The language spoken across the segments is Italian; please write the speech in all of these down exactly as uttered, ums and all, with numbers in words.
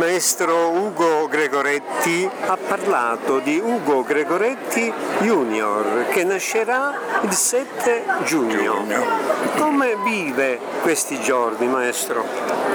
maestro Ugo Gregoretti ha parlato di Ugo Gregoretti Junior che nascerà il sette giugno. Come vive questi giorni, maestro?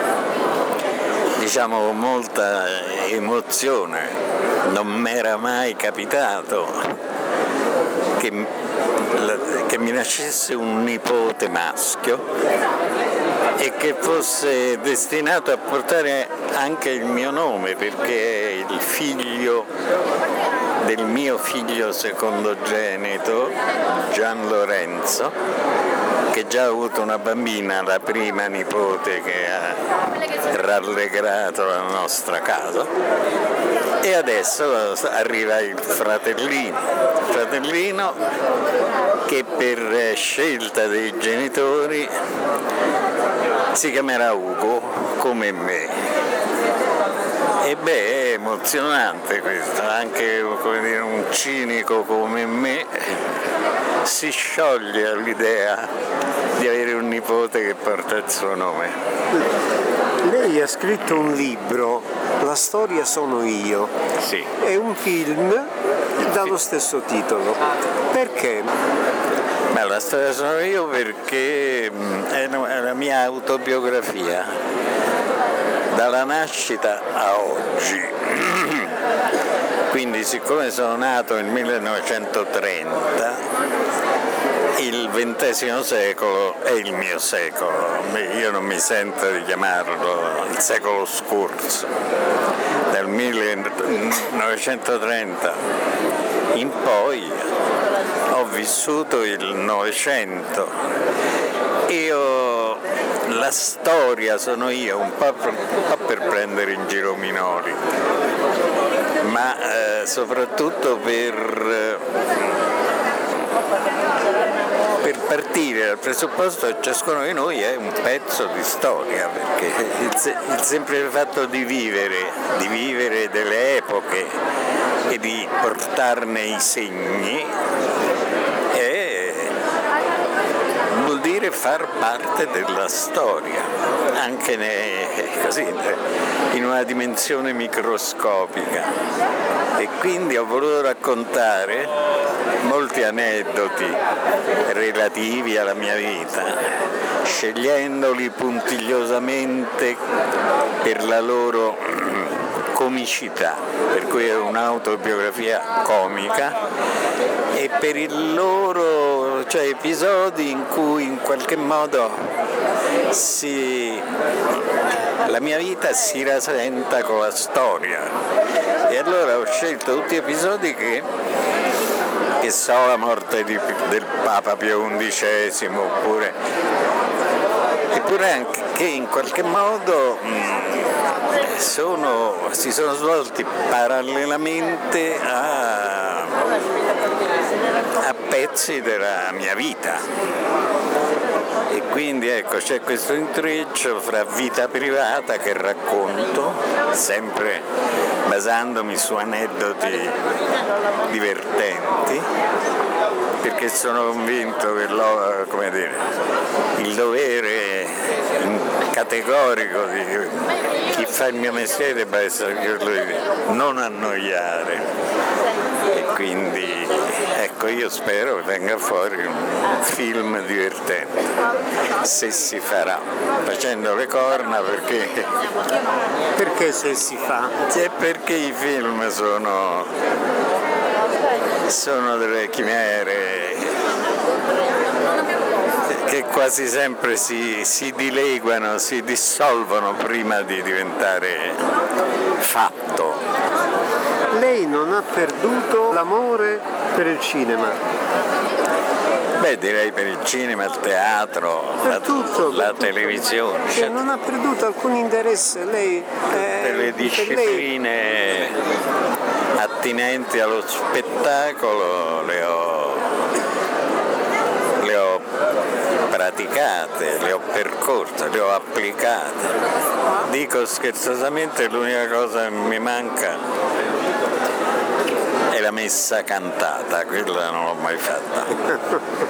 Diciamo molta emozione, non mi era mai capitato che, che mi nascesse un nipote maschio e che fosse destinato a portare anche il mio nome, perché è il figlio del mio figlio secondogenito Gian Lorenzo, che già ha avuto una bambina, la prima nipote che ha rallegrato la nostra casa, e adesso arriva il fratellino, il fratellino che per scelta dei genitori si chiamerà Ugo come me. E beh, è emozionante questo, anche come dire, un cinico come me si scioglie all'idea di avere un nipote che porta il suo nome. Lei ha scritto un libro, La storia sono io. Sì. È un film dallo stesso titolo. Perché? Beh, la storia sono io perché è la mia autobiografia, dalla nascita a oggi. Quindi, siccome sono nato nel millenovecentotrenta, il ventesimo secolo è il mio secolo. Io non mi sento di chiamarlo il secolo scorso. Dal millenovecentotrenta in poi ho vissuto il Novecento. Io, la storia sono io, un po' per, un po' per prendere in giro minori, ma eh, soprattutto per, per partire dal presupposto che ciascuno di noi è un pezzo di storia, perché il, il semplice fatto di vivere, di vivere delle epoche e di portarne i segni vuol dire far parte della storia, anche ne, così, in una dimensione microscopica. E quindi ho voluto raccontare molti aneddoti relativi alla mia vita, scegliendoli puntigliosamente per la loro comicità, per cui è un'autobiografia comica, e per il loro, cioè episodi in cui in qualche modo si, la mia vita si rasenta con la storia. E allora ho scelto tutti episodi che, che so, la morte di, del Papa Pio undicesimo, oppure eppure anche che in qualche modo mh, sono, si sono svolti parallelamente a, a pezzi della mia vita. E quindi ecco, c'è questo intreccio fra vita privata che racconto, sempre basandomi su aneddoti divertenti, perché sono convinto che lo, come dire, il dovere categorico di chi fa il mio mestiere debba essere quello di non annoiare. E quindi ecco, io spero che venga fuori un film divertente, se si farà, facendo le corna, perché perché se si fa? È perché i film sono sono delle chimere che quasi sempre si, si dileguano, si dissolvono prima di diventare fatto. Lei non ha perduto l'amore per il cinema? Beh, direi per il cinema, il teatro, per la, tutto, la per televisione. Tutto. Cioè, non ha perduto alcun interesse. Lei, tutte eh, le discipline lei... attinenti allo spettacolo le ho, le ho praticate, le ho percorse, le ho applicate. Dico scherzosamente, l'unica cosa che mi manca è la messa cantata, quella non l'ho mai fatta.